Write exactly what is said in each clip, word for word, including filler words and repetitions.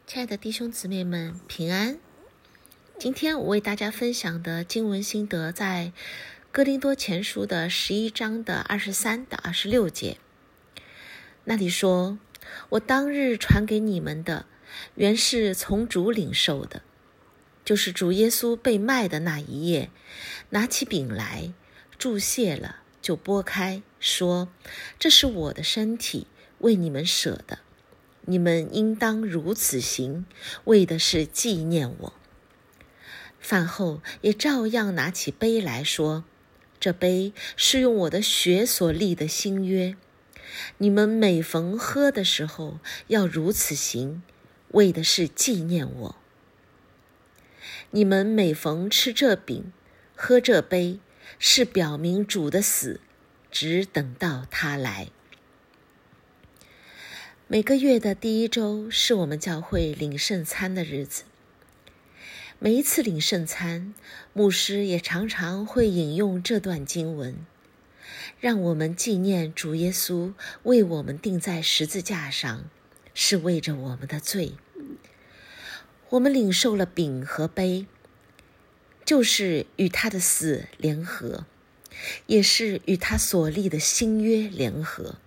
亲爱的弟兄姊妹们，平安。今天我为大家分享的经文心得在哥林多前书的十一章的二十三到二十六节。那里说，我当日传给你们的，原是从主领受的，就是主耶稣被卖的那一夜，拿起饼来，祝谢了，就拨开，说，这是我的身体，为你们舍的，你们应当如此行，为的是纪念我。饭后也照样拿起杯来说，这杯是用我的血所立的新约，你们每逢喝的时候要如此行，为的是纪念我。你们每逢吃这饼，喝这杯，是表明主的死，只等到他来。每个月的第一周是我们教会领圣餐的日子。每一次领圣餐，牧师也常常会引用这段经文，让我们纪念主耶稣为我们钉在十字架上，是为着我们的罪。我们领受了饼和杯，就是与他的死联合，也是与他所立的新约联合。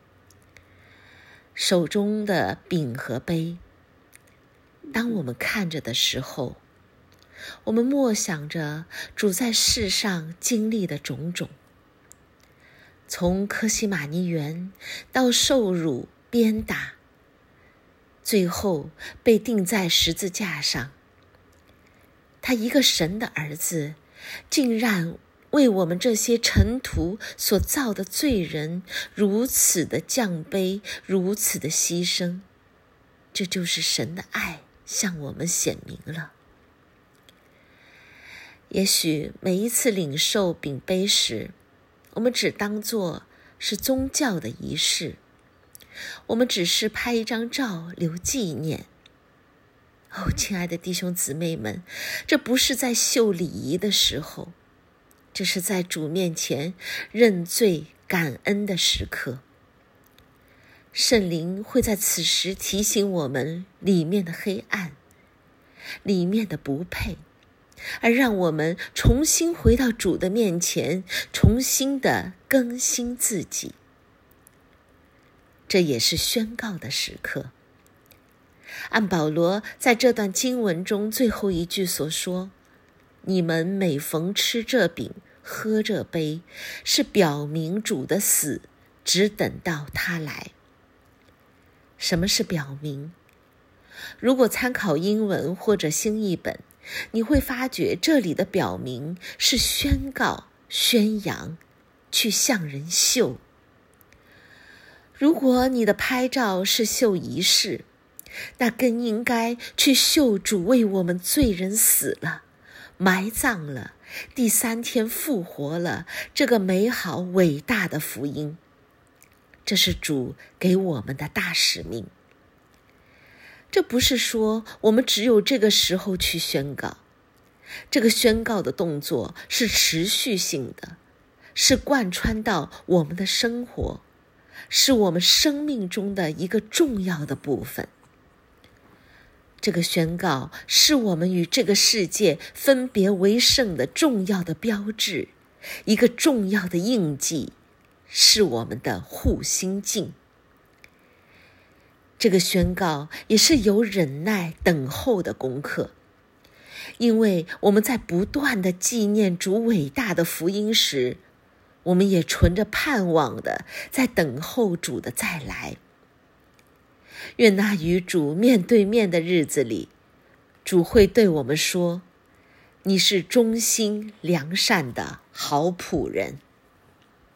手中的饼和杯，当我们看着的时候，我们默想着主在世上经历的种种，从客西马尼园到受辱鞭打，最后被钉在十字架上。他一个神的儿子，竟然为我们这些尘土所造的罪人如此的降卑，如此的牺牲，这就是神的爱向我们显明了。也许每一次领受饼杯时，我们只当作是宗教的仪式，我们只是拍一张照留纪念。哦，亲爱的弟兄姊妹们，这不是在秀礼仪的时候，这是在主面前认罪感恩的时刻。圣灵会在此时提醒我们里面的黑暗，里面的不配，而让我们重新回到主的面前，重新的更新自己。这也是宣告的时刻。按保罗在这段经文中最后一句所说，你们每逢吃这饼喝这杯，是表明主的死，只等到他来。什么是表明？如果参考英文或者新译本，你会发觉这里的表明是宣告、宣扬，去向人秀。如果你的拍照是秀仪式，那更应该去秀主为我们罪人死了，埋葬了，第三天复活了，这个美好伟大的福音。这是主给我们的大使命。这不是说我们只有这个时候去宣告，这个宣告的动作是持续性的，是贯穿到我们的生活，是我们生命中的一个重要的部分。这个宣告是我们与这个世界分别为圣的重要的标志，一个重要的印记，是我们的护心镜。这个宣告也是有忍耐等候的功课，因为我们在不断的纪念主伟大的福音时，我们也存着盼望的在等候主的再来。愿那与主面对面的日子里，主会对我们说，你是忠心良善的好仆人。